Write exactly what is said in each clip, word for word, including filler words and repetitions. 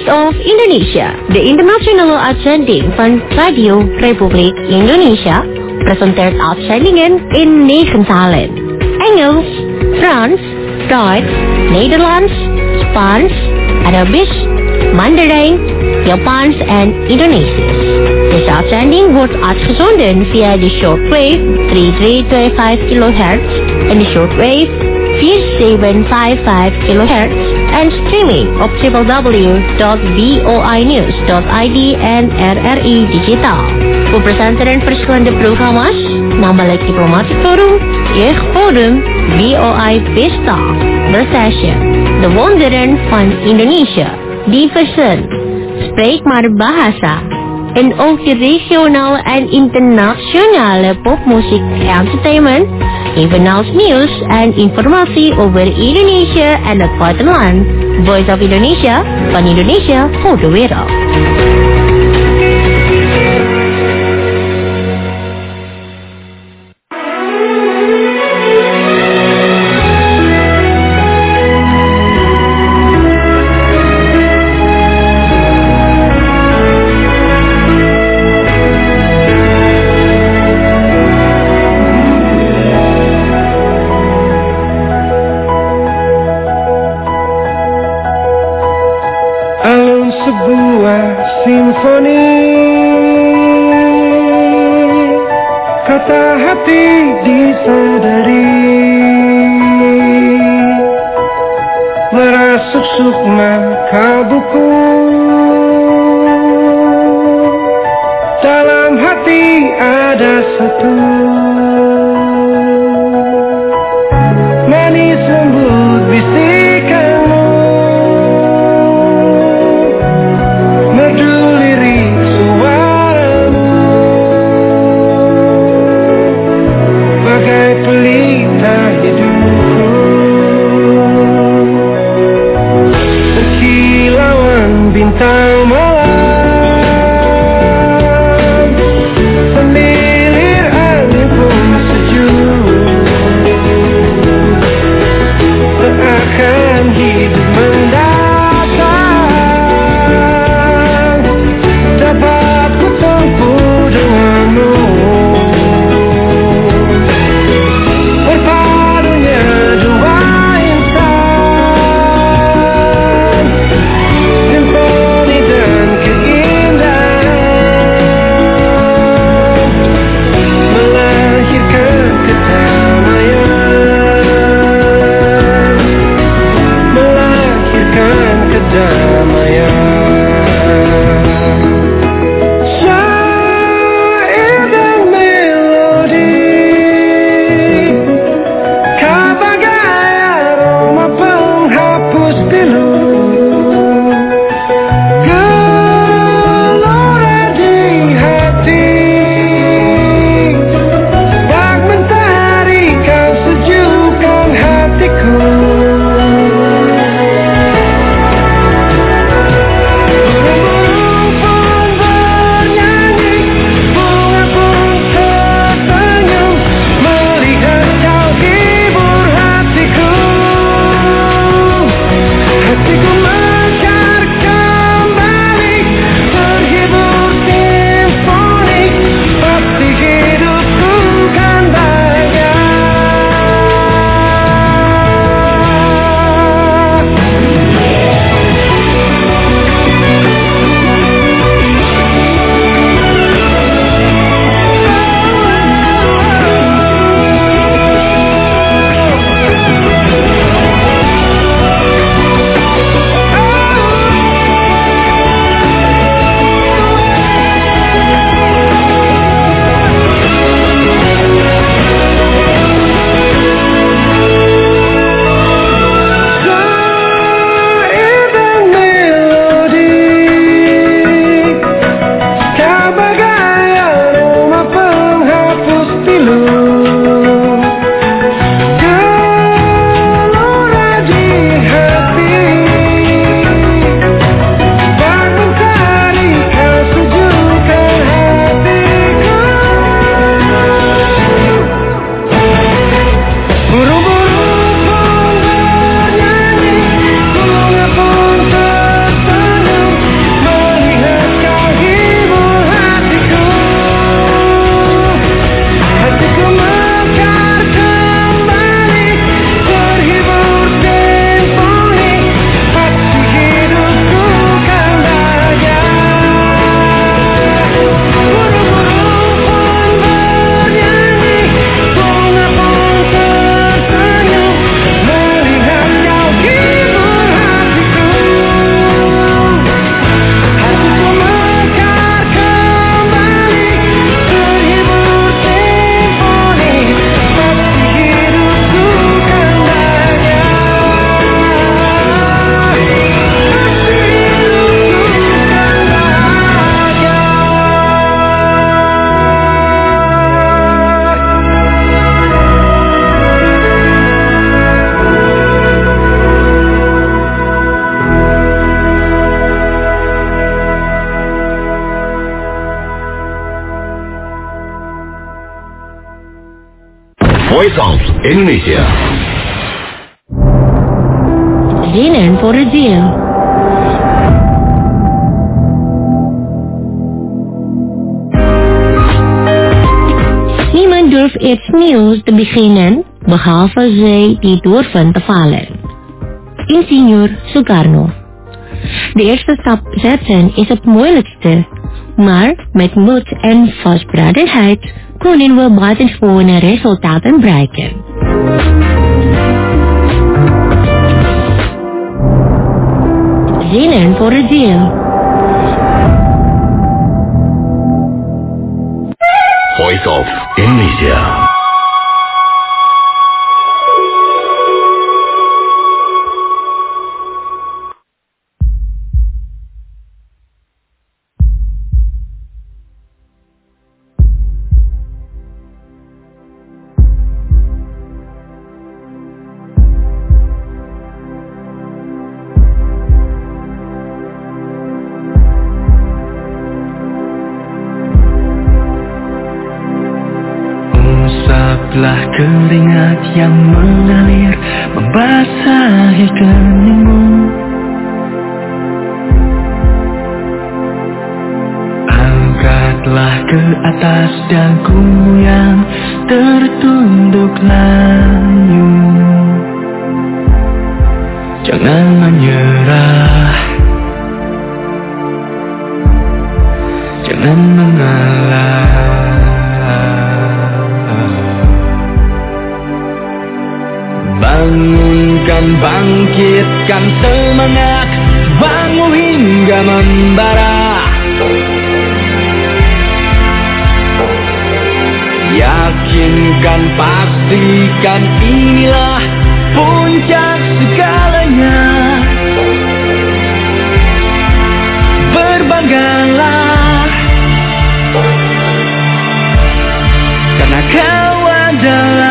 of Indonesia, de internationale uitzending van Radio Republiek Indonesia presenteert uitzendingen in negen talen. Engels, Frans, Duits, Nederlands, Spaans, Arabisch, Mandarijn, Japans en Indonesisch. Deze uitzending wordt uitgezonden via de shortwave drie drie twee vijf kilohertz en de shortwave vier zeven vijf vijf kilohertz en streaming op w w w dot voinews dot i d en R R I Digitaal. Voor presenteren verschillende programma's, namelijk Diplomatic Forum, Jeugdforum, V O I Pesta, The Session, De Wonderen van Indonesia, Diversen, Spreek maar Bahasa, en ook de regionale en internationale popmuziek entertainment, evenals nieuws en informatie over Indonesië en het buitenland. Voice of Indonesia, van Indonesia voor de wereld. Semilir angin Voice of Indonesia. Zinnen voor de ziel. Niemand durft iets nieuws te beginnen, behalve zij die durven te vallen. Ingenieur Sukarno. De eerste stap zetten is het moeilijkste, maar met moed en vastberadenheid kunnen we buitengewone resultaten bereiken. Zinnen voor de ziel. Voice of Indonesia. Usaplah keringat yang mengalir membasahi keningmu. Angkatlah ke atas dagumu yang tertunduk layu. Jangan menyerah, jangan mengalah. Bangunkan, bangkitkan semangat, bangun hingga membara. Yakinkan, pastikan inilah puncak segalanya. Berbanggalah, karena kau adalah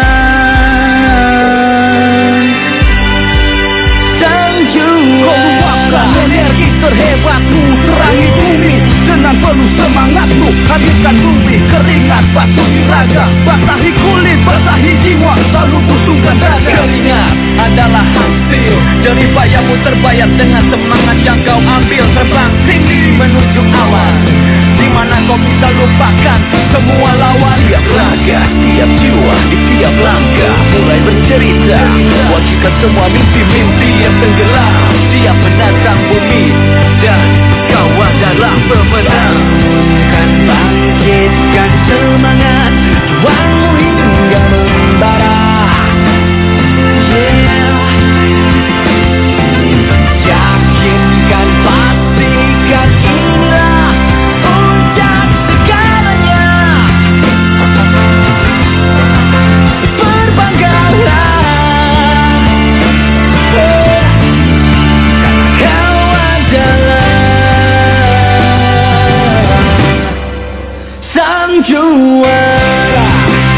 energi terhebatmu, terangi bumi dengan penuh semangatmu. Hadirkan bumi, keringat, basuhi raga, basahi kulit, basahi jiwa, selalu busungkan dada. Keringat adalah hasil jerih payahmu terbayar dengan semangat yang kau ambil. Terbang tinggi menuju awan, di mana kau bisa lupakan semua lawan. Tiap raga, tiap jiwa, di tiap langkah mulai bercerita. Wujudkan semua mimpi-mimpi yang tenggelam, siap menantang bumi, dan kau adalah pemenang. Kan bangkitkan semangat, juangmu hingga membara. Yeah. Yakinkan, pastikan inilah puncak segalanya. Berbanggalah, kau adalah sang juara.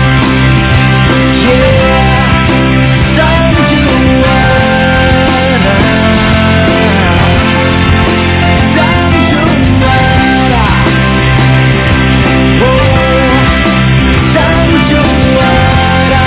Yeah, sang juara, sang juara. Oh, sang juara.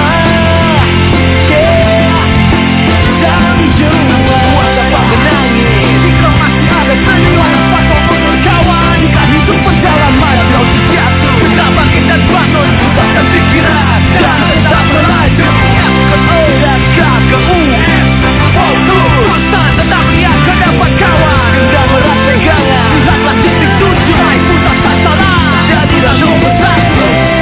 Yeah, sang juara. Buat apa menangis jika masih ada senyuman? Apa kau mundur kawan? Jika hidup berjalan maju kau terjatuh, tegak bangkit dan bangun, ubahkan pikiran dan tetap melaju. Kemudian K ke U, fokus, pesan tetap lihat ke depan kawan. Genggam erat pegangan, lihatlah titik tuju, naik pusat tak salah, jadilah nomor satu.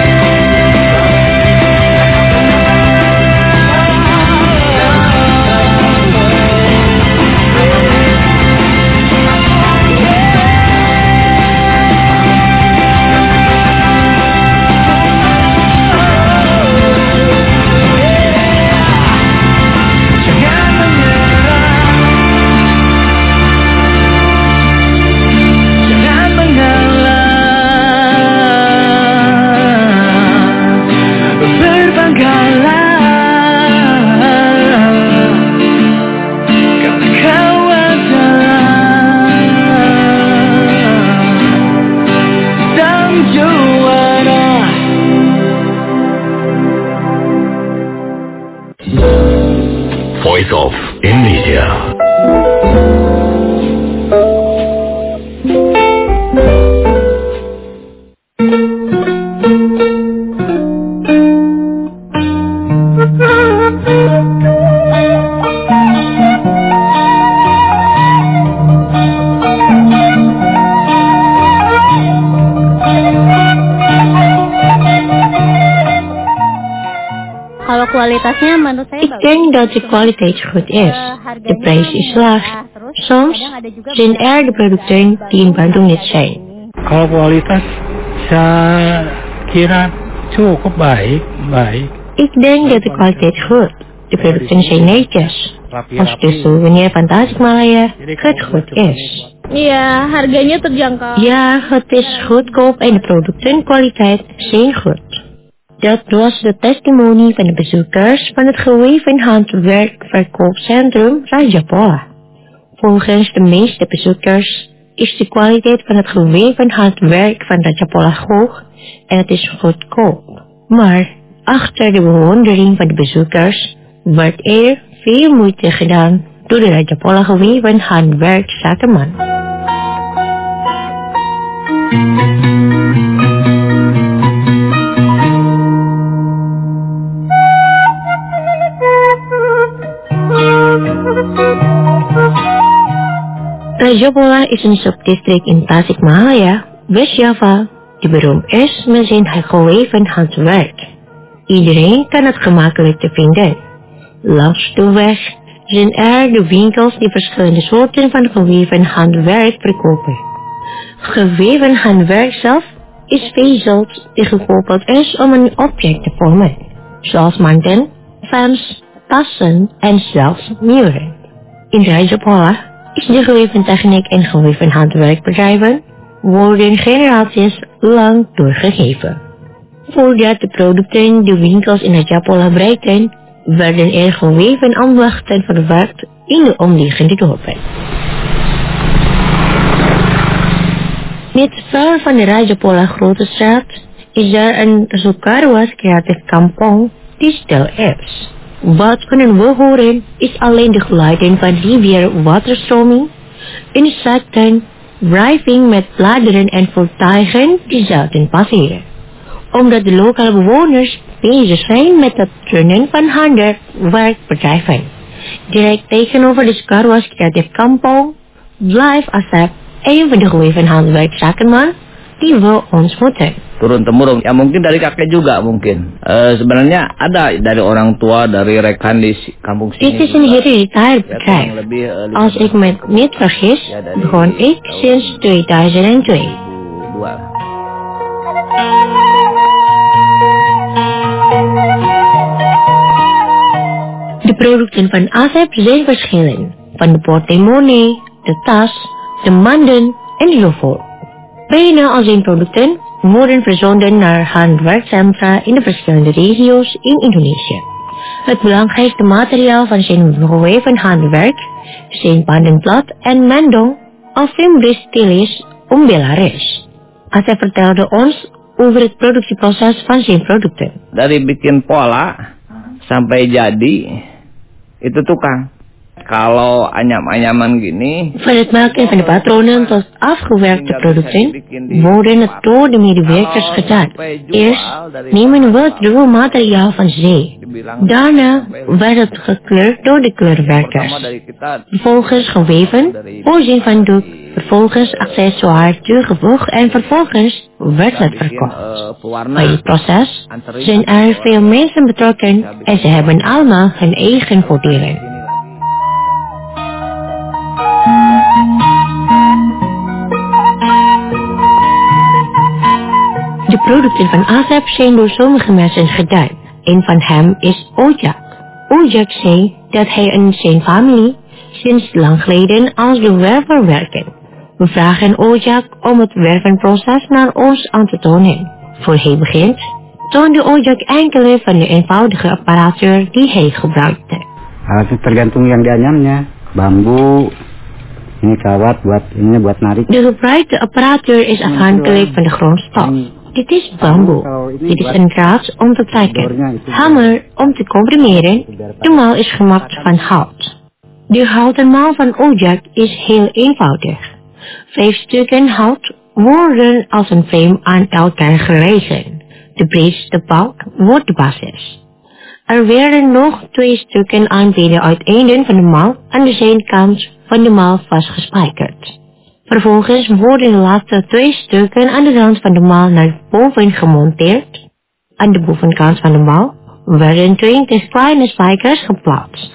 Jangan menyerah, jangan mengalah. Berbanggalah, karena kau adalah sang juara. Voice of Indonesia. Kalau kualitasnya menurut saya Ik denk dat de kwaliteit goed is. De prijs is laag. Soms zijn er de producten die in Bandung niet zijn. Kalau kualitas saya kira cukup baik, baik. Ik denk dat de kwaliteit goed. De producten zijn netjes. Als de souvenir van Tasikmalaya het goed is. Iya, harganya terjangkau. Ja, het is goedkoop en de producten kwaliteit zijn goed. Dat was de testimonie van de bezoekers van het geweven handwerkverkoopcentrum Rajapola. Volgens de meeste bezoekers is de kwaliteit van het geweven handwerk van Rajapola hoog en het is goedkoop. Maar achter de bewondering van de bezoekers wordt er veel moeite gedaan door de Rajapola geweven handwerkzakenman. Rajapola is een subdistrict in Tasikmalaya, West-Java, die beroemd is met zijn geweven handwerk. Iedereen kan het gemakkelijk te vinden. Langs de weg zijn er de winkels die verschillende soorten van geweven handwerk verkopen. Geweven handwerk zelf is vezels die gekoppeld is om een object te vormen, zoals manden, fans, tassen en zelfs muren. In Rajapola is de geweven techniek en geweven handwerkbedrijven worden generaties lang doorgegeven. Voordat de producten de winkels in Rajapola bereikten, werden er geweven ambachten verwerkt in de omliggende dorpen. Niet ver van de Rajapola Grote Straat is er een Sukarwas Creative Kampong die stil is. Wat kunnen we horen is alleen de geluiden van rivierwaterstroming, insecten, wrijving met bladeren en voertuigen die zelden passeren. Omdat de lokale bewoners bezig zijn met het runnen van handwerkbedrijven. Direct tegenover de Sukarwas Creative Kampong blijft Asep een van de geweven handwerkzakenman die we ontmoeten. Turun-temurun, ya mungkin dari kakek juga mungkin. E, sebenarnya ada dari orang tua, dari rekan di kampung sini. Dit is een hereditair bedrijf. Als ik me niet vergis, begon ik sinds tweeduizend twee. De producten van Asep zijn verschillend, van de portemonnee, de tas, de manden enzovoort. Bijna al zijn producten worden verzonden naar handwerkcentra in de verschillende regio's in Indonesië. Het belangrijkste materiaal van zijn geweven handwerk zijn pandenplat en mendong of fimbris umbelaris. Asep vertelde ons over het productieproces van zijn producten. Dari bikin pola sampai jadi itu tukang. Kalau anyam-anyaman gini, van het maken van de patronen tot afgewerkte producten worden het door de medewerkers gedaan. Eerst nemen we het rouwmateriaal van zee. Daarna werd het gekleurd door de kleurwerkers. Vervolgens geweven, voorzien van doek, vervolgens accessoires toegevoegd en vervolgens werd het verkocht. Bij het proces zijn er veel mensen betrokken en ze hebben allemaal hun eigen voordelen. De producten van Asep zijn door sommige mensen gedaan. Een van hem is Ojak. Ojak zei dat hij en zijn familie sinds lang geleden als de werver werken. We vragen Ojak om het wervenproces naar ons aan te tonen. Voor hij begint, toonde Ojak enkele van de eenvoudige apparatuur die hij gebruikte. Alat itu tergantung yang dianyamnya, bambu. Ini kawat buat ini buat narik. De gebruikte apparatuur is afhankelijk van de grondstof. Dit is bamboe. Dit is een draad om te trekken, hamer om te comprimeren. De maal is gemaakt van hout. De houten maal van Ojak is heel eenvoudig. Vijf stukken hout worden als een frame aan elkaar gerezen. De breedste balk wordt de basis. Er werden nog twee stukken aan beide uiteinden van de maal aan de zijkant van de maal vastgespijkerd. Vervolgens worden de laatste twee stukken aan de rand van de maal naar boven gemonteerd. Aan de bovenkant van de maal werden twintig kleine spijkers geplaatst.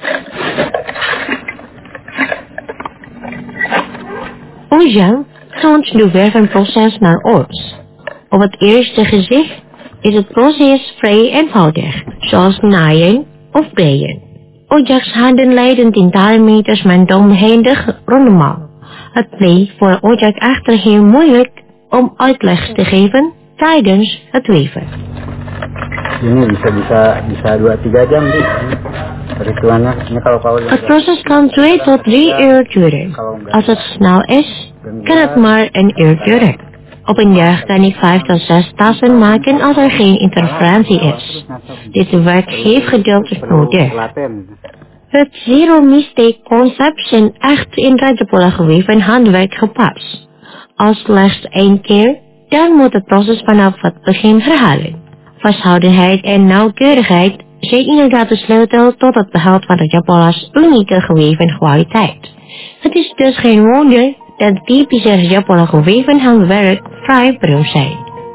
Ojang toont de wervenproces naar ons. Op het eerste gezicht is het proces vrij eenvoudig, zoals naaien of breien. Ojaks handen leiden tientallen meters met omheendig ronde maal. Het bleek voor Ojak echter heel moeilijk om uitleg te geven tijdens het weven. Ini bisa bisa bisa dua tiga jam sih. Perhitungannya ini kalau kalau Het proces kan twee tot drie uur duren. Als het snel is, kan het maar een uur duren. Op een dag kan ik vijf tot zes tassen maken als er geen interferentie is. Dit werk heeft geduld nodig. Het zero mistake concept zijn echt in Rajapola geweven handwerk gepast. Als slechts één keer, dan moet het proces vanaf het begin herhalen. Vasthoudenheid en nauwkeurigheid zijn inderdaad de sleutel tot het behoud van Rajapola's unieke geweven kwaliteit. Het is dus geen wonder dat typische Rajapola geweven handwerk vrij beroemd zijn.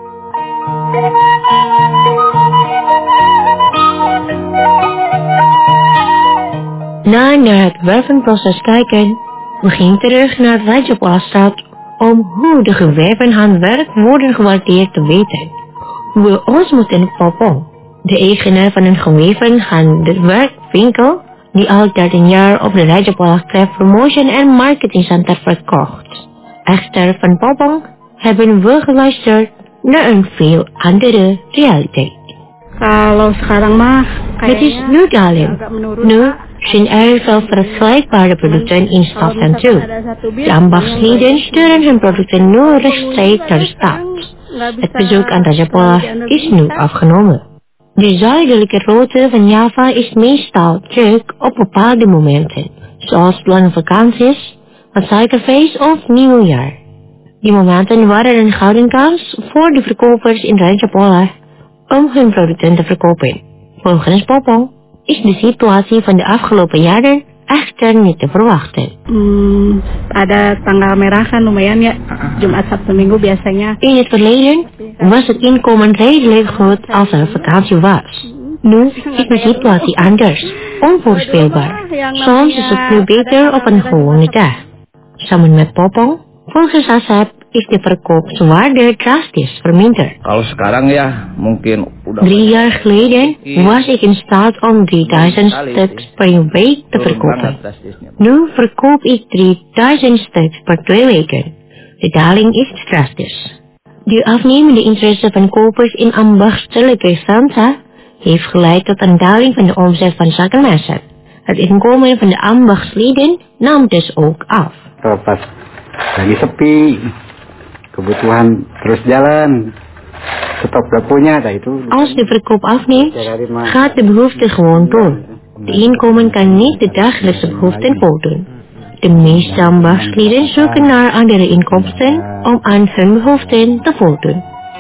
Na naar het wervenproces kijken, we gaan terug naar Rajapolastraat om hoe de geweven handwerk worden gewaardeerd te weten. We ons moeten Popong, de eigenaar van een geweven handwerkwinkel, die al dertien jaar op de Rajapola Craft Promotion en Marketing Center verkocht. Echter van Popong hebben we geluisterd naar een veel andere realiteit. Kalau sekarang mah Het is nu daling. Nu zijn er veel vergelijkbare producten in stad en toe. De ambachtsleden sturen hun producten nu rechtstreeks naar de stad. Het bezoek aan Rajapola is nu afgenomen. De zuidelijke route van Java is meestal druk op bepaalde momenten, zoals lange vakanties, het suikerfeest of nieuwjaar. Die momenten waren een gouden kans voor de verkopers in Rajapola om hun producten te verkopen. Volgens Popong is de situatie van de afgelopen jaren echter niet te verwachten. Hmm, ada tanggal merah kan lumayan ya, Jumat Sabtu Minggu biasanya. In het verleden was het inkomen redelijk goed als er vakantie was. Nu is de situatie anders, onvoorspelbaar. Soms is het nu beter op een gewone dag. Samen met Popong, volgens Asap, is de verkoopswaarde drastisch verminderd. Kalau sekarang ya mungkin udah Drie jaar geleden was ik in staat om drieduizend stuks per week te verkopen. Nu verkoop ik drieduizend stuks per twee weken. De daling is drastisch. De afnemende interesse van kopers in ambachtelijke Santa heeft geleid tot een daling van de omzet van zakenmessen. Het inkomen van de ambachtsleden nam dus ook af. pas lagi sepi, kebutuhan terus jalan, stok gak punya, dah itu. Als de verkoop afneemt, gaat de behoefte gewoon door. De inkomen kan niet de dagelijkse behoeften voldoen. De meeste ambachtsleden zoeken naar andere inkomsten om aan hun behoeften te voldoen.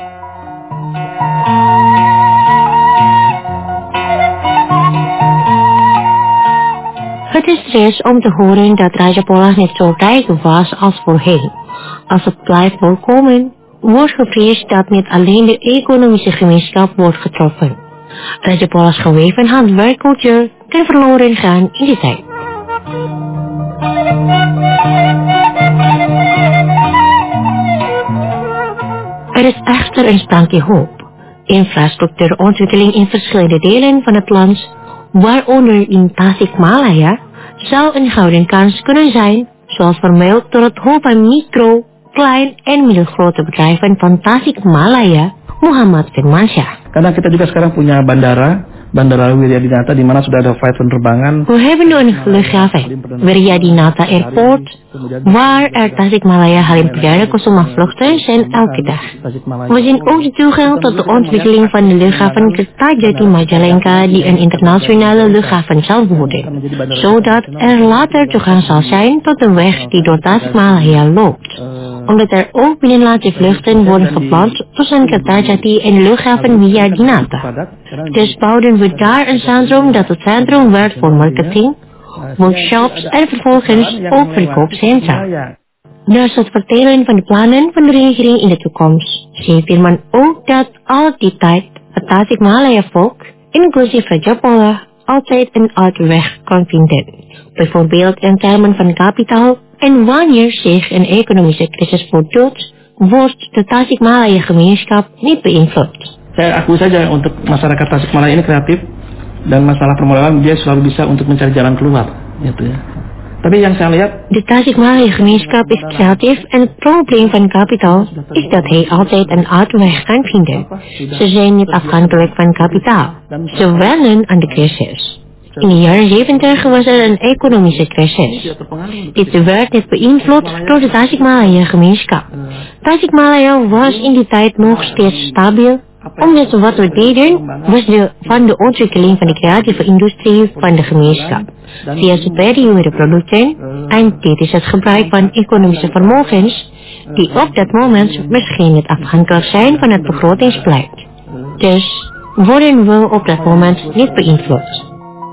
Het is stress om te horen dat Rajapola niet zo rijk was als voorheen. Als het blijft voorkomen, wordt gevreesd dat niet alleen de economische gemeenschap wordt getroffen. Rajapola's geweven handwerkcultuur kan verloren gaan in de tijd. Er is echter een sprankje hoop. Infrastructuurontwikkeling in verschillende delen van het land, waaronder in Tasikmalaya, zou een gouden kans kunnen zijn, zoals vermeld door het hoofd van micro, klein en middelgrote bedrijven van Tasikmalaya, Muhammad Firmansyah. Karena kita juga sekarang punya bandara, Bandara Wiryadinata di mana sudah ada flight penerbangan. We hebben nu een luchthaven, Wiryadinata Airport, waar er Tasikmalaya Halim Perdana Kusuma vluchten zijn elke dag. We zien ook de toegang tot de ontwikkeling van de luchthaven Kertajati Majalengka die een internationale luchthaven zal worden, zodat er later toegang zal zijn tot een weg die door Tasikmalaya loopt. Omdat er ook binnenlandse vluchten worden gepland tussen Kertajati en de luchthaven Wiryadinata. Dus bouwden we daar een centrum dat het centrum werd voor marketing, workshops en vervolgens ook verkoopcentra. Naast het vertellen van de plannen van de regering in de toekomst, zei Firman ook dat al die tijd het Tasikmalaya volk, inclusief Rajapola, altijd een uitweg kan vinden. Bijvoorbeeld in termen van kapitaal en wanneer zich een economische crisis voordoet, wordt de Tasikmalaya gemeenschap niet beïnvloed. Saya akui saja untuk masyarakat Tasikmalaya ini kreatif dan masalah permodalan dia selalu bisa untuk mencari jalan keluar, gitu ya. Tapi yang saya lihat, de Tasikmalaya gemeenschap is creatief en het probleem van kapitaal is dat hij altijd een uitweg kan vinden. Ze zijn niet afhankelijk van kapitaal. Ze wennen aan de crisis. In de jaren zeventig was er een economische crisis. Dit werd niet beïnvloed door de Tasikmalaya gemeenschap. Tasikmalaya was in die tijd nog steeds stabiel, omdat wat we deden was de, van de ontwikkeling van de creatieve industrie van de gemeenschap, via superiore producten, en dit is het gebruik van economische vermogens, die op dat moment misschien niet afhankelijk zijn van het begrotingsbeleid. Dus worden we op dat moment niet beïnvloed.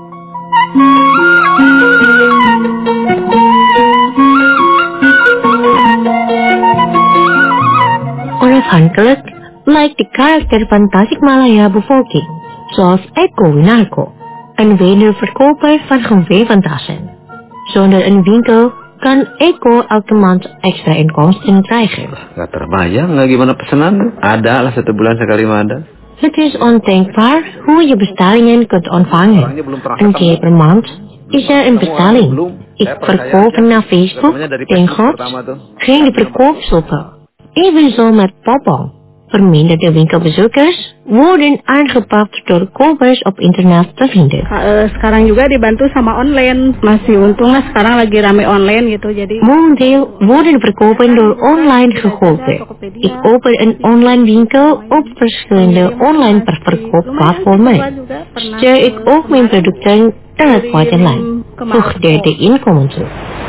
Onafhankelijk lijkt de karakter van Tasikmalaya bevolking, zoals Eko Winarko, een wederverkoper van geweven tassen. Zonder een winkel kan Eko elke maand extra inkomsten krijgen. Gak terbayang nggak gimana pesanan? Ada lah satu bulan sekali mah ada. Het is ondenkbaar hoe je bestellingen kunt ontvangen. Een keer per maand is er een bestelling. Ik verkoop naar Facebook, ten gods, geen verkoopstoppen. Evenzo met Popong. Verminderde winkelbezoekers worden aangepakt door kopers op internet te vinden. Uh, sekarang juga dibantu sama online. Masih untung lah sekarang lagi rame online gitu. Jadi momenteel worden verkopen door online geholpen. Ik open een online winkel op verschillende online verkoopplatformen. Stuur ik ook mijn producten naar het buitenland. Voegde de inkomen toe.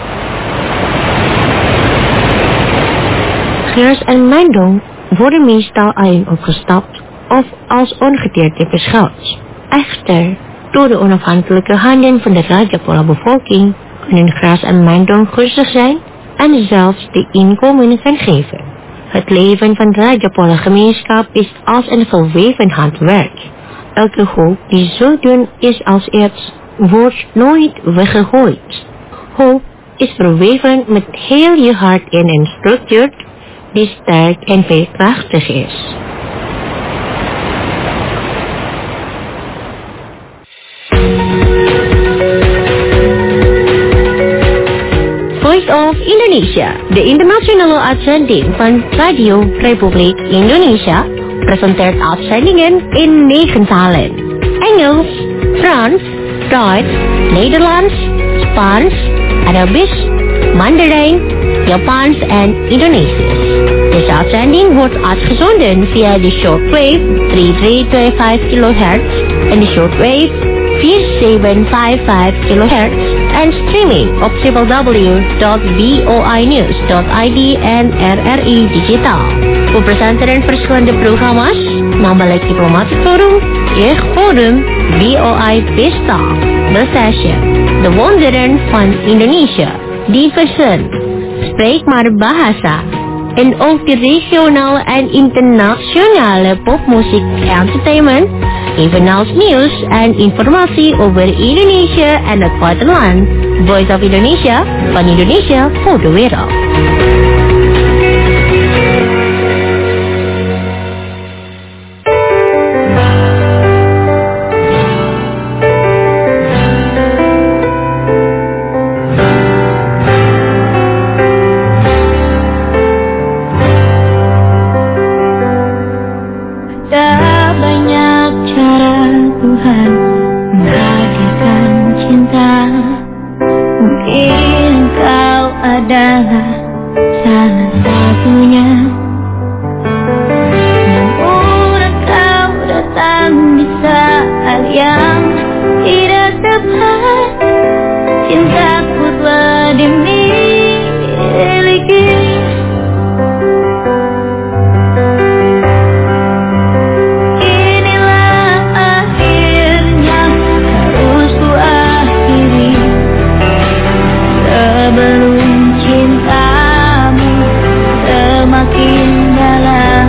Gras en mijndong worden meestal alleen opgestapt of als ongeteerd beschouwd. Echter, door de onafhankelijke handen van de Rajapola-bevolking kunnen gras en mijndong gunstig zijn en zelfs de inkomen kan geven. Het leven van de Rajapola-gemeenschap is als een verweven handwerk. Elke hoop die zo dun is als erts, wordt nooit weggegooid. Hoop is verweven met heel je hart in een structuur die sterk en veerkrachtig is. Voice of Indonesia, de internationale uitzending van Radio Republiek Indonesia, presenteert uitzendingen in negen talen: Engels, Frans, Duits, Nederlands, Spaans, Arabisch, Mandarijn, Japans en Indonesisch. Deze uitzending wordt uitgezonden via de shortwave drie drie twee vijf kilohertz en de shortwave vier zeven vijf vijf kilohertz en streaming op w w w dot v o i news dot i d en R R I Digitaal. We presenteren verschillende programma's, namelijk Diplomatic Forum, Jeugd Forum, V O I Pesta, The Session, De Wonderen van Indonesië, Diversen, Spreek maar Bahasa, en ook de regionale en internationale popmuziek entertainment, evenals nieuws en informatie over Indonesië en het buitenland. Voice of Indonesia, van Indonesië voor de wereld. Tuhan adalah salah satunya. Namun engkau datang di saat yang tidak tepat. Cintaku telah dimiliki. Inilah akhirnya harus ku akhiri. Sebelum cintamu semakin dalam.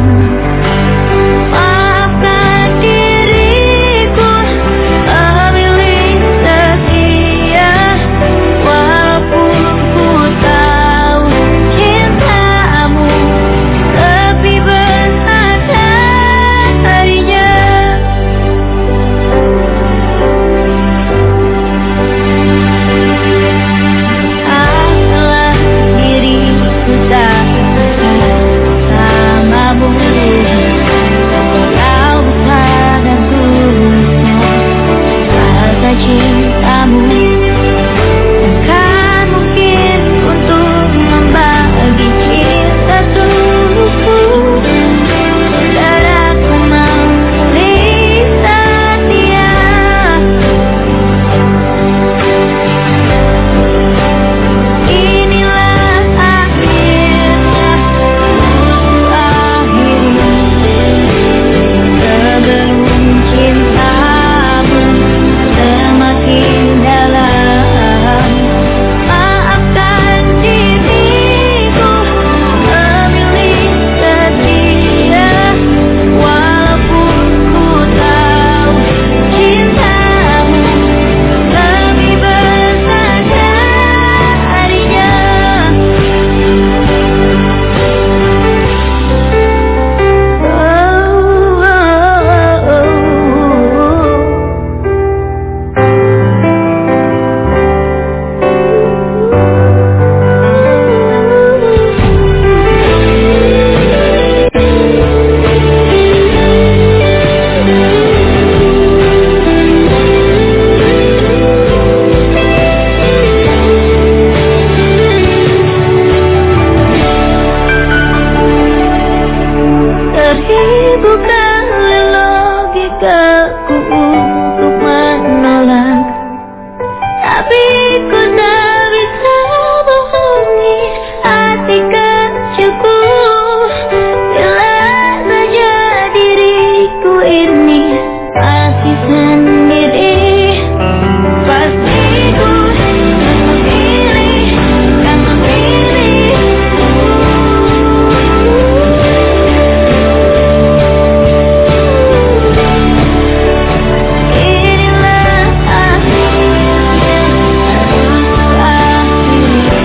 Maafkan diriku memilih setia. Walaupun ku tahu cintamu lebih besar darinya. Maafkanlah diriku tak bersamamu. Kau sadar tulusnya rasa cintamu. Bukan mungkin untuk membagi cinta tulusku. Dan aku memilih setia. Inilah akhirnya ku akhiri. Sebelum cintamu semakin dalam. Maafkan diriku memilih setia. Walaupun ku tahu cintamu lebih besar darinya. Seribu kali logikaku untuk menolak, tapi ku tak bisa bohongi hati kecilku. Bila saja diriku ini masih sendiri, pasti ku akan memilih, akan memilih. Inilah akhirnya harus ku akhiri.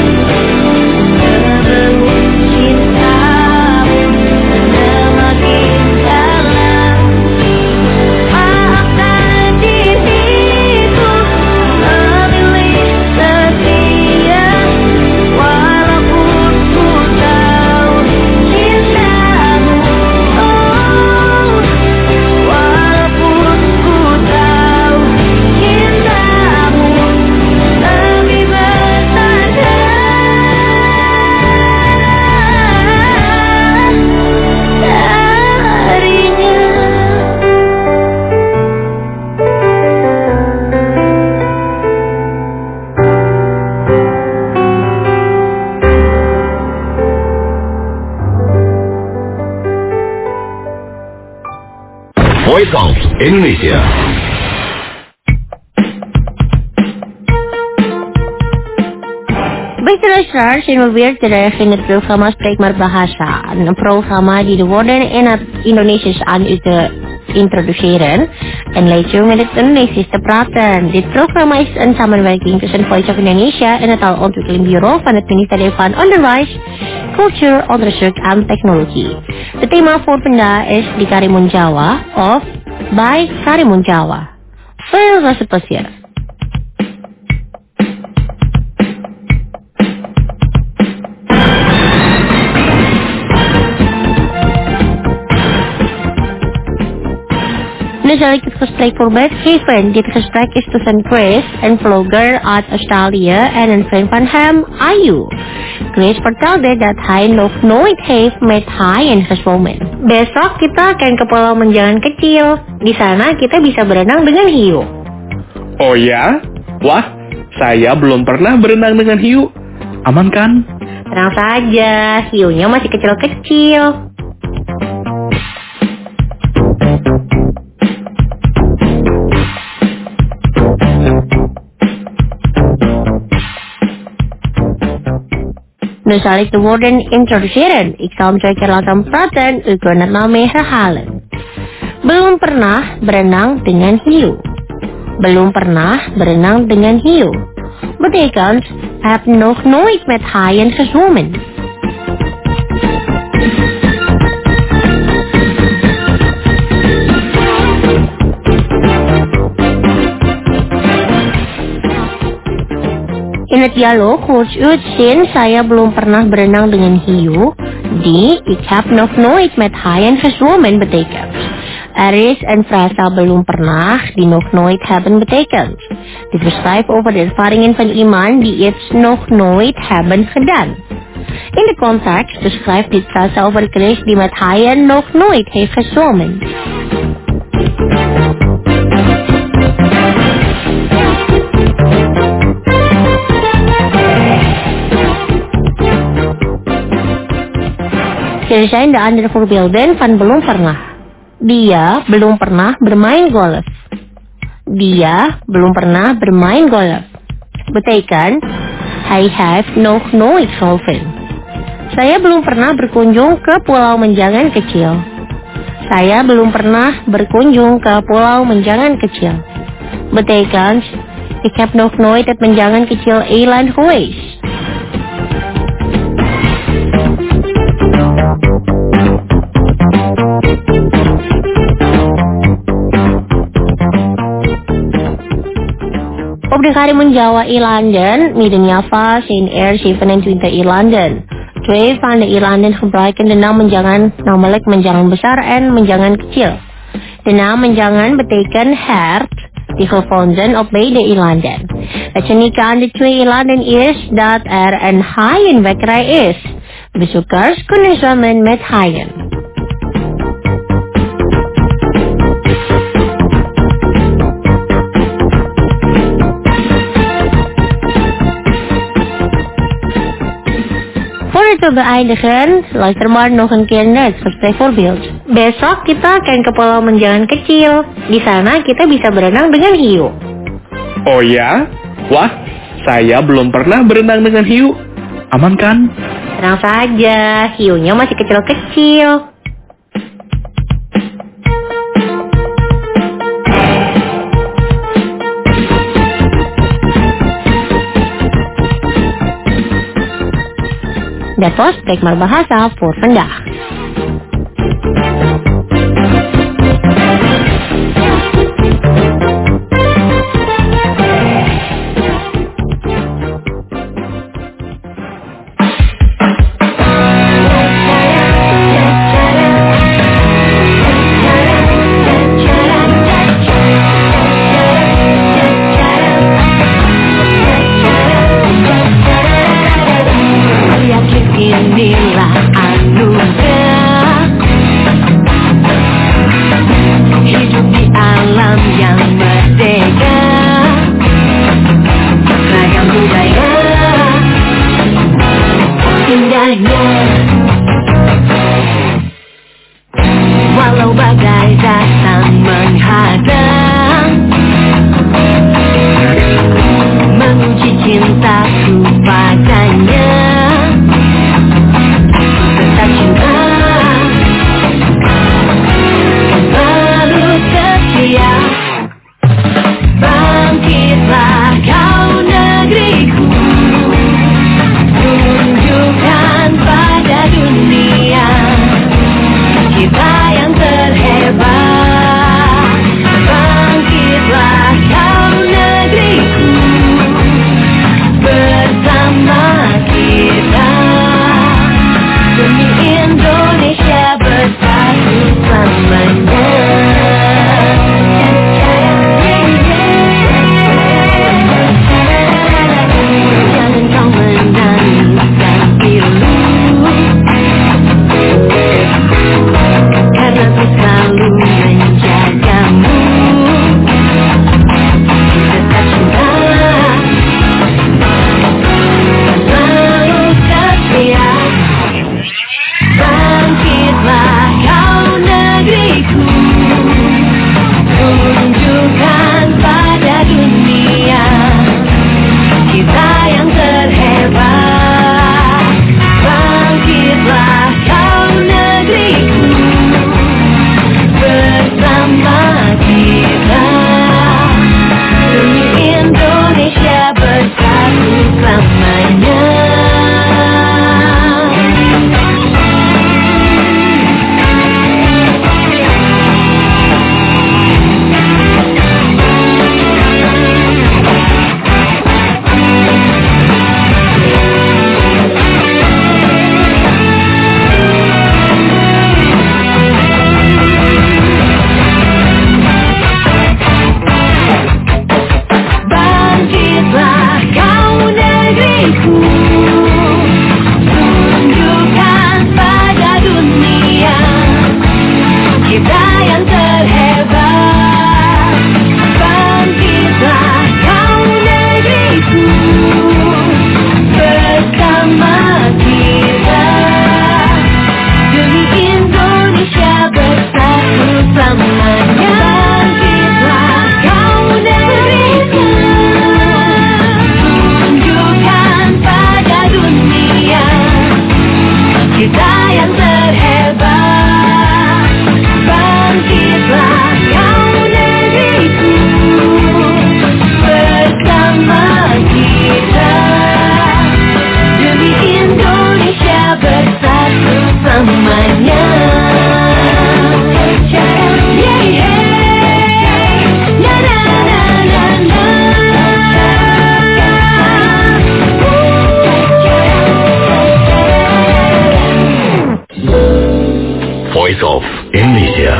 Sebelum cintamu semakin dalam. Maafkan diriku memilih setia. Walaupun ku tahu cintamu, oh, walaupun ku tahu cintamu lebih besar darinya. Voice of Indonesia. Baiklah luisteraars, en we weer terug in het programma Spreek maar Bahasa. Een programma die de woorden in het Indonesisch aan u te introduceren en leidt u met het Indonesisch te praten. Dit programma is een samenwerking tussen Voice of Indonesia en het Taalontwikkelingbureau van het ministerie van Onderwijs, Cultuur, Onderzoek en Technologie. Het thema voor vandaag is di Karimun Jawa of by Karimun Jawa. Veel plezier. zal ik het gesprek voorbij geven. Dit gesprek is tussen Chris, een vlogger uit Australië, en een vriend van hem, Ayu. Chris vertelde dat hij nog nooit heeft met haaien gezwommen. Besok kita akan ke Pulau Menjangan kecil. Di sana kita bisa berenang dengan hiu. Oh ya? Wah, saya belum pernah berenang dengan hiu. Aman kan? Tenang saja, hiunya masih kecil-kecil. Nu zal ik de woorden introduceren. Ik zal hem twee keer laten praten. U kunt het nou mee herhalen. Belum pernah berenang dengan hiu. Belum pernah berenang dengan hiu. Betekent, heb nog nooit met haaien gezwommen. In het dialoog hoort u het zin, saya belum pernah berenang dengan hiu, die ik heb nog nooit met haaien gezwommen betekent. Er is een frasa belum pernah die nog nooit hebben betekent. Dit beschrijft over de ervaringen van iemand die iets nog nooit hebben gedaan. In de context beschrijft dit frasa over Chris die met haaien nog nooit heeft gezwommen. Hier zijn de andere voorbeelden van belum pernah. Dia belum pernah bermain golf. Dia belum pernah bermain golf. Betekent, hij heeft nog nooit golfen. Saya belum pernah berkunjung ke Pulau Menjangan kecil. Saya belum pernah berkunjung ke Pulau Menjangan kecil. Betekent, ik heb nog nooit het Menjangan kecil eiland geweest. Op de Karimun Jawa eilanden, Midden-Java, Saint Air, zevenentwintig eilanden. Twee van de eilanden gebruiken de naam Menjangan, namelijk Menjangan besar en Menjangan kecil. De naam Menjangan betekent hert, die gevonden op beide eilanden. Het unieke aan de twee eilanden is dat er een haaienwekkerij is. Bezoekers kunnen zwemmen met haaien. Voordat we beëindigen, luister maar nog een keer naar het gesprek voorbeeld. Besok kita akan ke Pulau Menjangan kecil. Di sana kita bisa berenang dengan hiu. Oh ya? Wah, saya belum pernah berenang dengan hiu. Aman kan? Tenang saja, hiunya masih kecil-kecil. Dat was Spreekmaal Bahasa voor vandaag. Inilah anugerah Indonesia.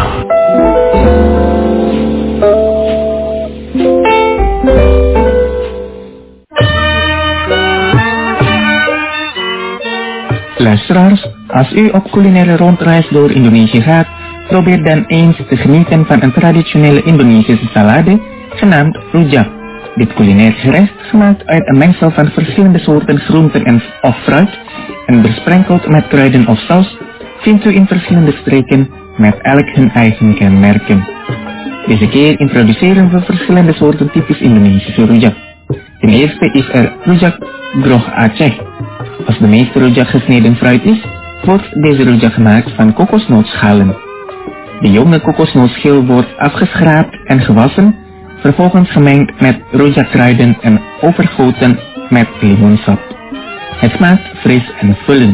Luisteraars, als u op culinaire rondreis door Indonesië gaat, probeer dan eens te genieten van een traditionele Indonesische salade, genaamd rujak. Dit culinair gerecht, gemaakt uit een mengsel van verschillende soorten groenten en of fruit en besprenkeld met kruiden of saus, vindt u in verschillende streken met elk hun eigen kenmerken. Deze keer introduceren we verschillende soorten typisch Indonesische rujak. Ten eerste is er rujak groch Aceh. Als de meeste rujak gesneden fruit is, wordt deze rujak gemaakt van kokosnootschalen. De jonge kokosnootschil wordt afgeschraapt en gewassen, vervolgens gemengd met rujakkruiden en overgoten met limoensap. Het smaakt fris en vullend.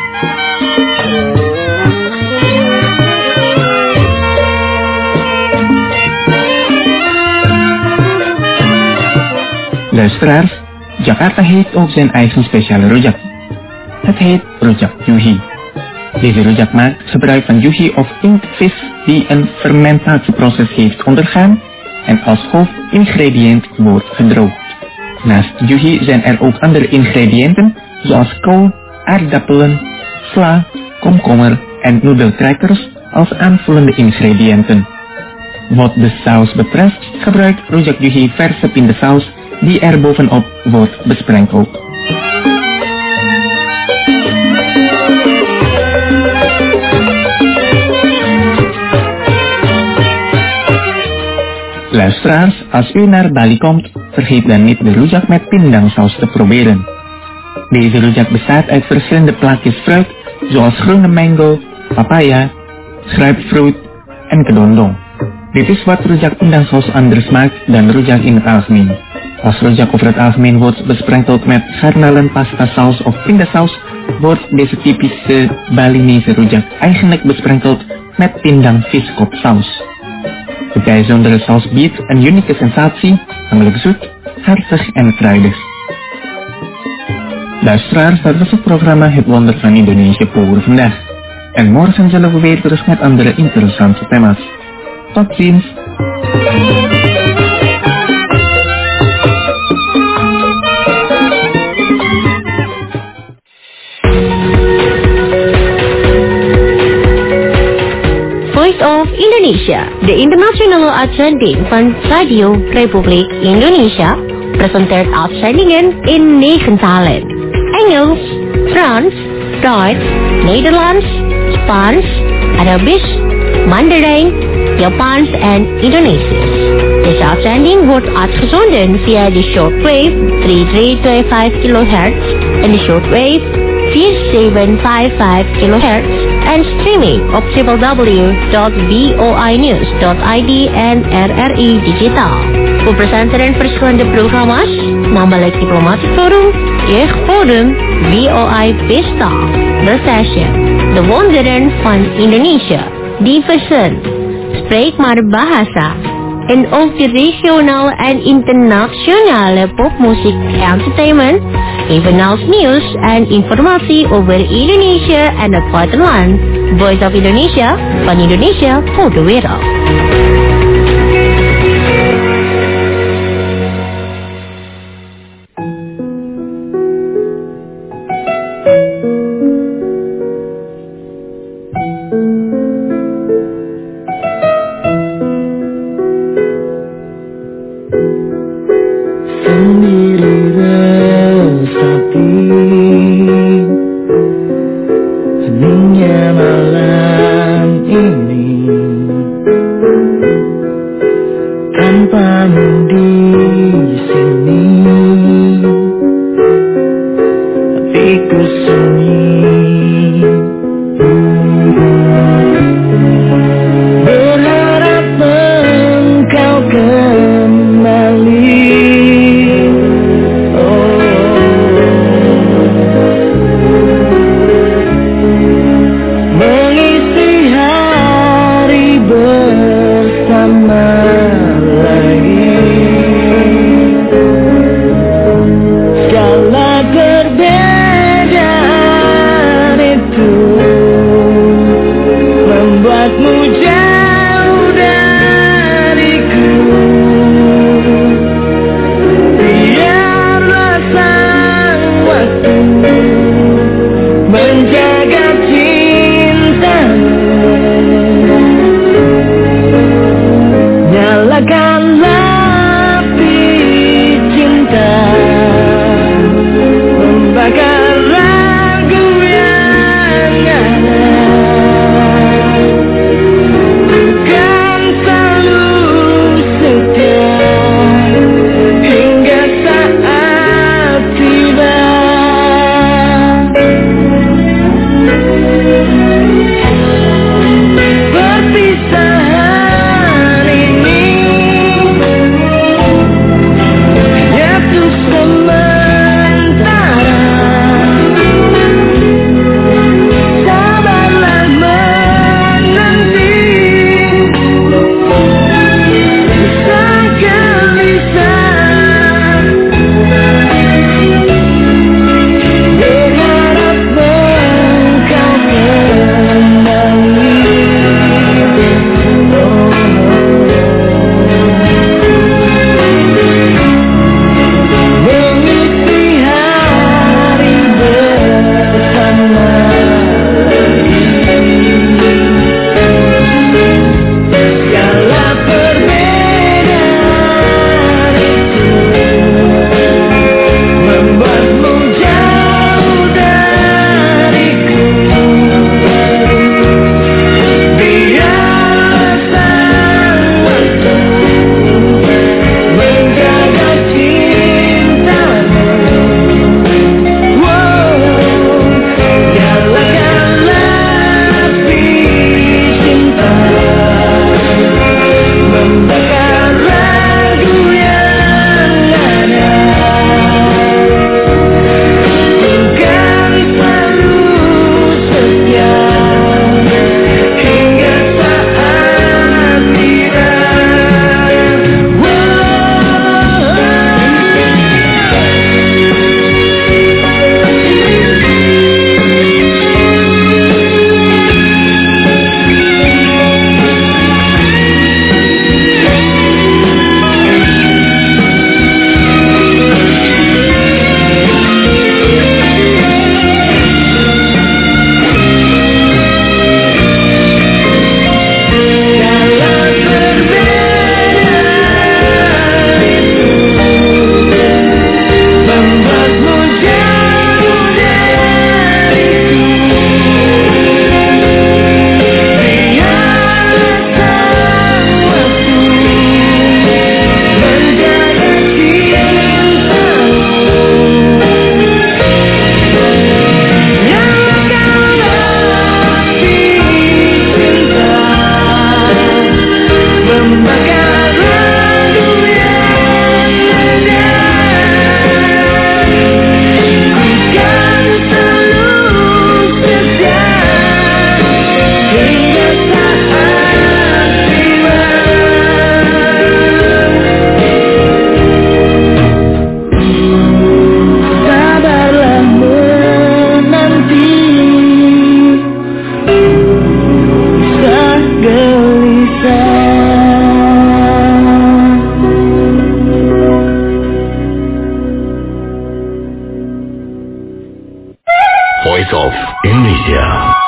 Luisteraars, Jakarta heeft ook zijn eigen speciale rujak. Het heet rujak juhi. Deze rujak maakt gebruik van juhi of inktvis die een fermentatieproces heeft ondergaan en als hoofdingrediënt wordt gedroogd. Naast juhi zijn er ook andere ingrediënten zoals kool, aardappelen, sla, komkommer en noedelcrackers als aanvullende ingrediënten. Wat de saus betreft gebruikt rujak juhi verse pindasaus die er bovenop wordt besprenkeld. Luisteraars, als u naar Bali komt, vergeet dan niet de rujak met pindangsaus te proberen. Deze rujak bestaat uit verschillende plaatjes fruit, zoals groene mango, papaya, grapefruit en kedondong. Dit is wat rujak pindangsaus anders maakt dan rujak in het algemeen. Als rujak over het algemeen wordt besprenkeld met garnalen, pasta saus of pindasaus, wordt deze typische Balinese rujak eigenlijk besprenkeld met pindang viskopsaus. De bijzondere saus biedt een unieke sensatie, namelijk zoet, hartig en kruidig. Luisteraars, dat was het programma Het Wonder van Indonesië voor vandaag. En morgen zullen we weer terug met andere interessante thema's. Tot ziens! Voice of Indonesia, de internationale uitzending van Radio Republiek Indonesia, presenteert uitzendingen in negen talen: Engels, Frans, Duits, Nederlands, Spaans, Arabisch, Mandarijn, Japans en Indonesisch. Deze uitzending wordt uitgezonden via de shortwave drie drie twee vijf kilohertz en de shortwave vier zeven vijf vijf kilohertz en streaming op w w w dot v o i news dot i d en R R I Digitaal. We presenteren verschillende programma's, namelijk Diplomatic Forum, Jeugdforum, V O I Pesta, The Session, De Wonderen van Indonesië, Diversen, Spreek maar Bahasa, en ook de regionale en internationale popmuziek entertainment, evenals nieuws en informatie over Indonesië en het buitenland. Voice of Indonesia, van Indonesië voor de wereld. Indonesia.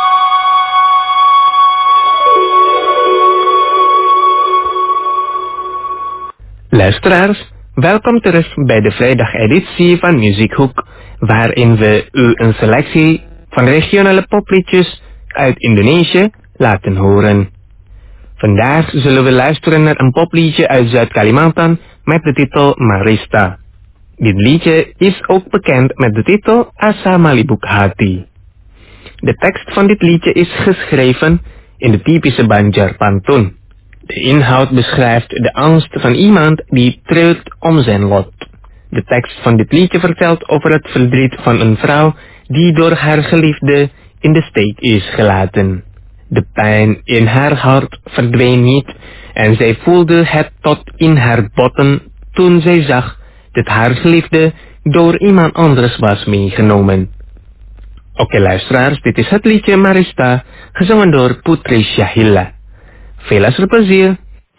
Luisteraars, welkom terug bij de vrijdageditie van Muziekhoek, waarin we u een selectie van regionale popliedjes uit Indonesië laten horen. Vandaag zullen we luisteren naar een popliedje uit Zuid-Kalimantan met de titel Marista. Dit liedje is ook bekend met de titel Asa Malibuk Hati. De tekst van dit liedje is geschreven in de typische Banjar Pantun. De inhoud beschrijft de angst van iemand die treurt om zijn lot. De tekst van dit liedje vertelt over het verdriet van een vrouw die door haar geliefde in de steek is gelaten. De pijn in haar hart verdween niet en zij voelde het tot in haar botten toen zij zag dat haar geliefde door iemand anders was meegenomen. Oké luisteraars, dit is het liedje Marista, gezongen door Putri Syahila. Veel luisterplezier!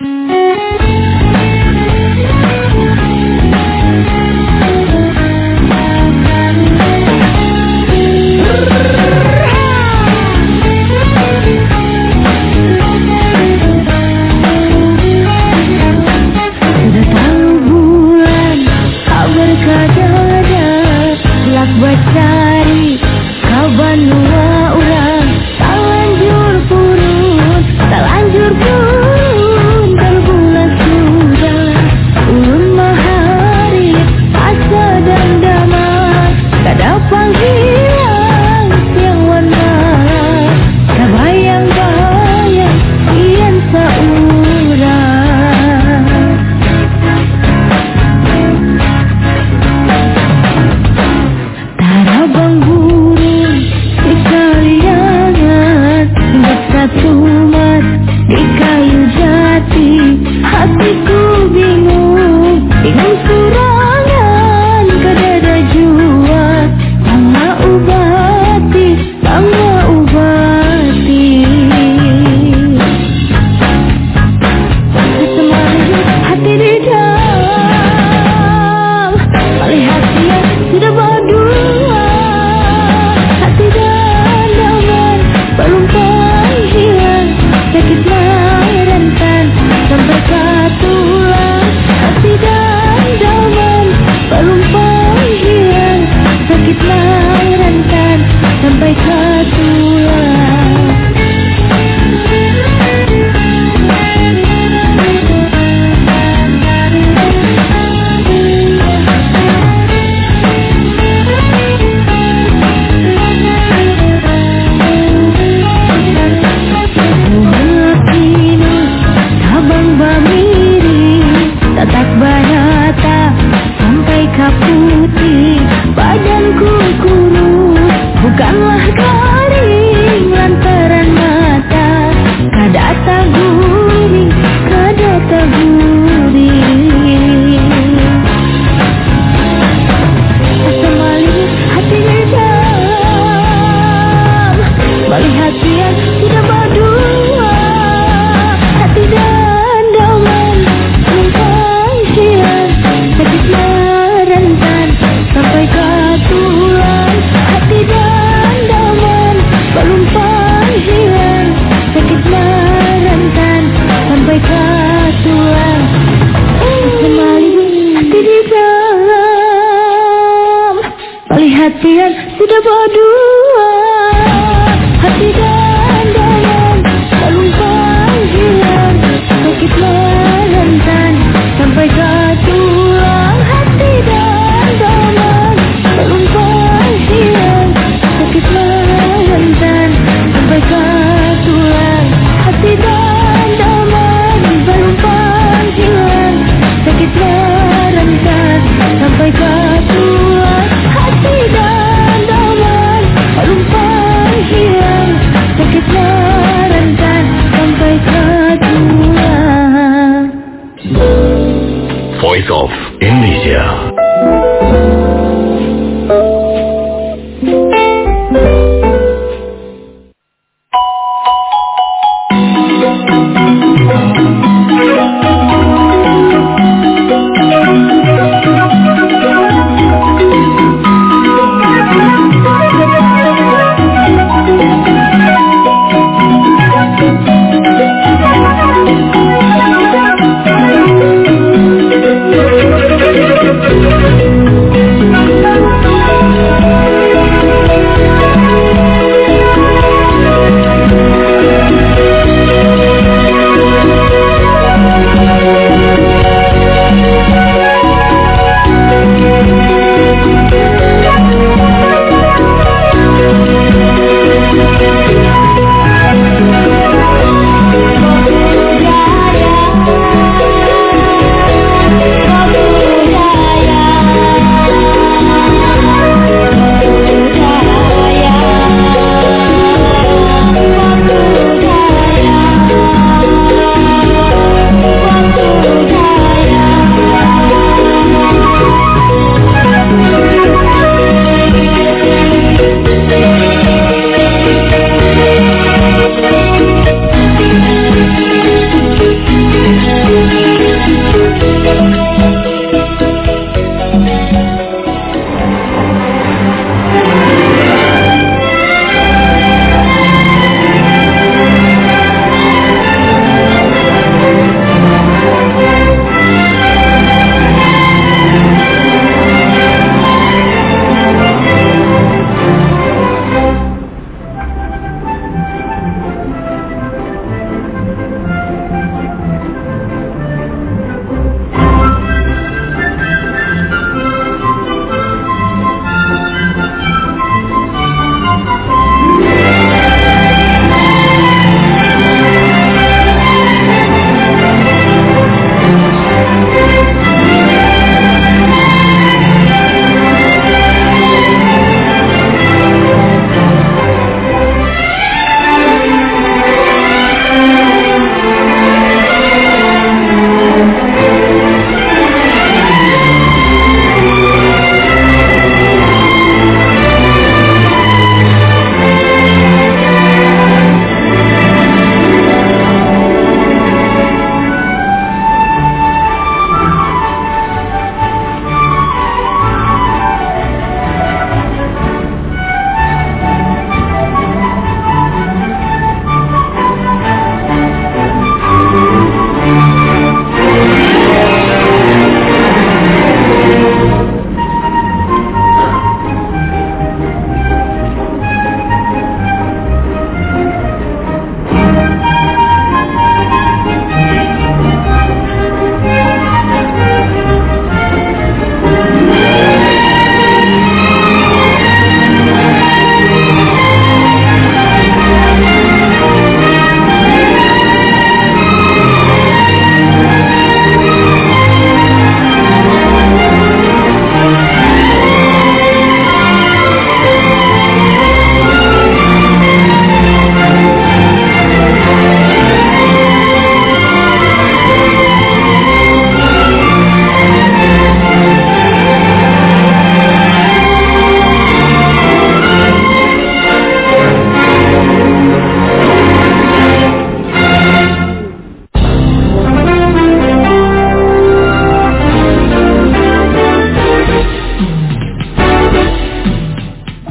Cari kawan dua orang, tak lanjur purun, tak lanjur purun, terbulan sudah, ulun mahari, asa dan damai, tak ada panggilan yang warna, tak bayang-bayang, ian seorang. Tumat di kayu jati, hatiku bingung, bingung surangan kadada jua, bangga ubati, bangga ubati. Sesemari hati di dalam, paling hati yang sudah berdua, hati dan damai belum sakit rentan sampai ke tulang, hati dan daman belum panggilan, sakit rentan sampai ke tulang. Tatak barata sampai ke putih, badanku kurus, bukanlah garing lantaran mata, kadata gurih, kadata gurih. Semali hati di dalam, balik hati yang sudah berdua, hati dan daman sakit rentan sampai ke tulang, hati dan daman belum panggilan, sakit rentan sampai ke tulang. Semali hati di dalam, balik hati yang sudah berdua, hati dan daman belum panggilan, sakit rentan sampai ke tulang, hati dan daman belum panggilan, sakit rentan sampai ke tulang, hati dan daman belum panggilan, sakit rentan sampai ke tulang, hati dan daman belum panggilan, sakit rentan sampai ke tulang. Voice of Indonesia.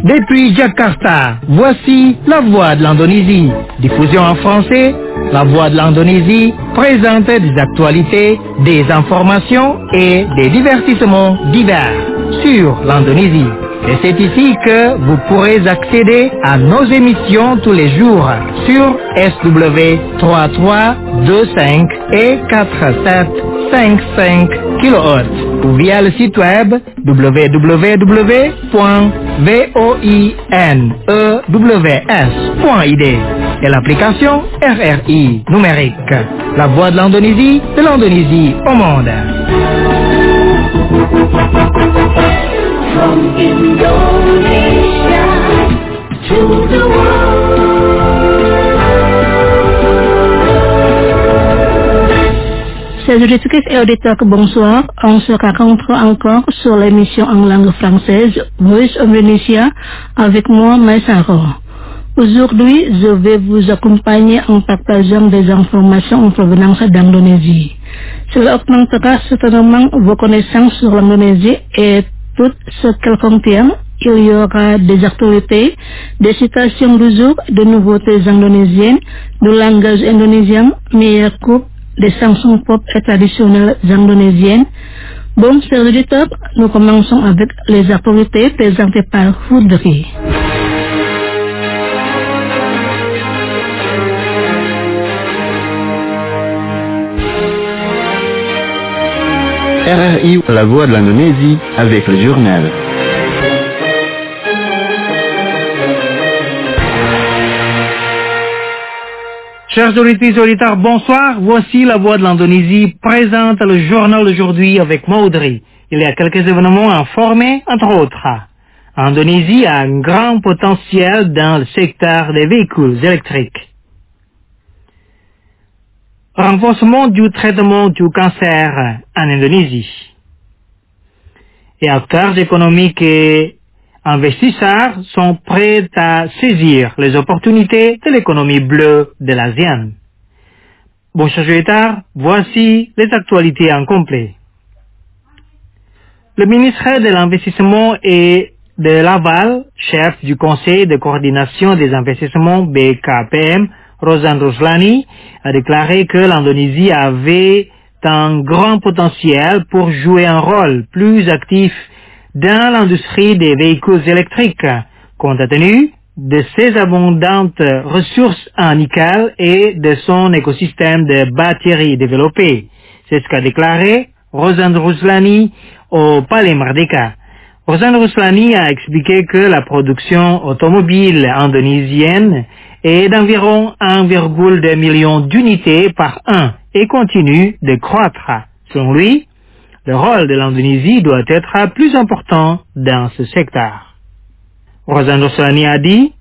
Depuis Jakarta, voici La Voix de l'Indonésie. Diffusion en français, La Voix de l'Indonésie présente des actualités, des informations et des divertissements divers sur l'Indonésie. Et c'est ici que vous pourrez accéder à nos émissions tous les jours sur S W trois trois deux cinq et quatre-vingt-sept virgule cinquante-cinq kilohertz ou via le site web w w w point voinews point I D et l'application R R I numérique. La Voix de l'Indonésie, de l'Indonésie au monde. From Indonesia to the world. Chers auditrices et auditeurs, bonsoir. On se rencontre encore sur l'émission en langue française Voice of Indonesia avec moi, Maïsaro. Aujourd'hui, je vais vous accompagner en partageant des informations en provenance d'Indonésie. Cela augmentera certainement vos connaissances sur l'Indonésie et tout ce qu'elle contient. Il y aura des actualités, des citations du jour, des nouveautés indonésiennes, du langage indonésien, meilleure coupe, des chansons pop et traditionnelles indonésiennes. Bon, chers auditeurs, nous commençons avec les actualités présentées par Foudri. R R I, La Voix de l'Indonésie, avec le journal. Chers auditeurs et auditeurs, bonsoir. Voici La Voix de l'Indonésie présente le journal d'aujourd'hui avec Maudry. Il y a quelques événements informés, entre autres. L'Indonésie a un grand potentiel dans le secteur des véhicules électriques. Renforcement du traitement du cancer en Indonésie. Et acteurs économiques et investisseurs sont prêts à saisir les opportunités de l'économie bleue de l'ASEAN. Bon, chers auditeurs, voici les actualités en complet. Le ministre de l'Investissement et de l'Aval, chef du Conseil de coordination des investissements B K P M, Rozan Ruslani, a déclaré que l'Indonésie avait un grand potentiel pour jouer un rôle plus actif dans l'industrie des véhicules électriques, compte tenu de ses abondantes ressources en nickel et de son écosystème de batteries développé. C'est ce qu'a déclaré Rozan Ruslani au Palais Merdeka. Rozan Ruslani a expliqué que la production automobile indonésienne est d'environ un virgule deux million d'unités par an et continue de croître. Selon lui, le rôle de l'Indonésie doit être plus important dans ce secteur. Rozan Ruslani a dit,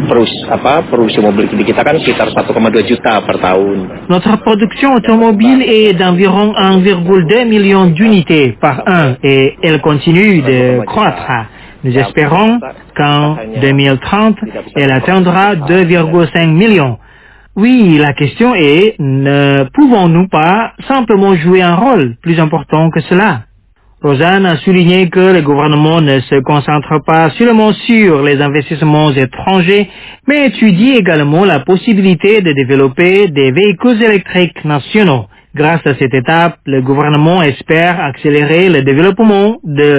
notre production automobile est d'environ un virgule deux million d'unités par an et elle continue de croître. Nous espérons qu'en deux mille trente, elle atteindra deux virgule cinq millions. Oui, la question est, ne pouvons-nous pas simplement jouer un rôle plus important que cela? Rozan a souligné que le gouvernement ne se concentre pas seulement sur les investissements étrangers, mais étudie également la possibilité de développer des véhicules électriques nationaux. Grâce à cette étape, le gouvernement espère accélérer le développement de